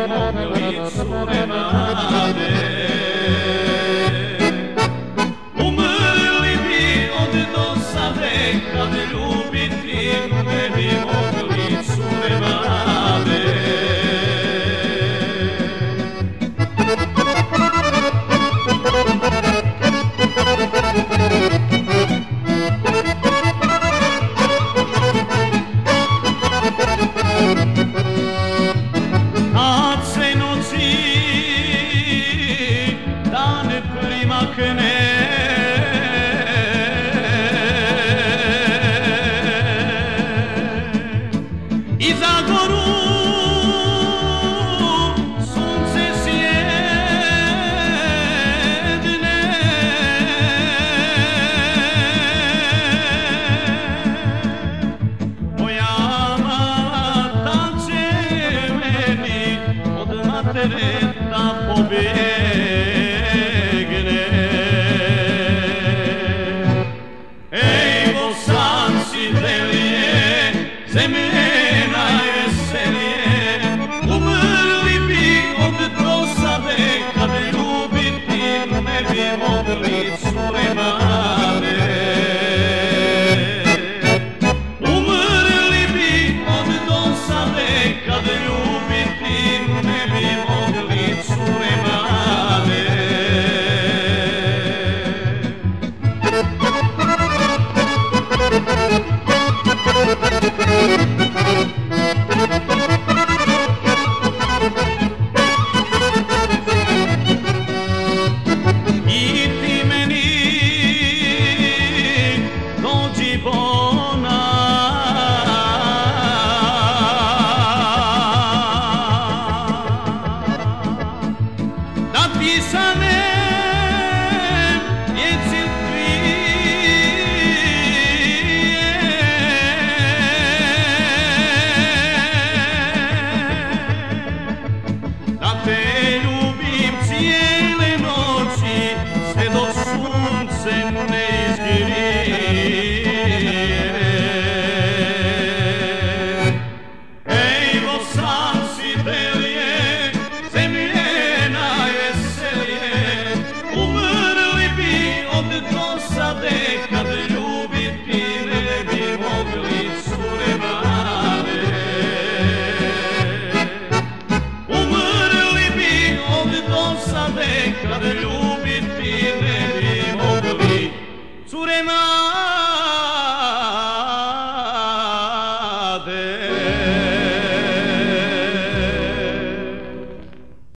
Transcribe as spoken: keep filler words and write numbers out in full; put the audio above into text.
mogli cure mlade. Umrli bi od dosade kad ljubiti ne bi mogli cure mlade. Kad se noći dan primakne, i za goru sunce sjedne, moja mala ta će meni od matere da pobjegne. Ej, Bosanci delije, zemlje najveselije, umrli bi od dosade kad ljubiti ne bi mogli cure mlade. Umrli bi od dosade kad ljubiti ne bi mogli cure mlade. I ti meni dođi bona, da ti sa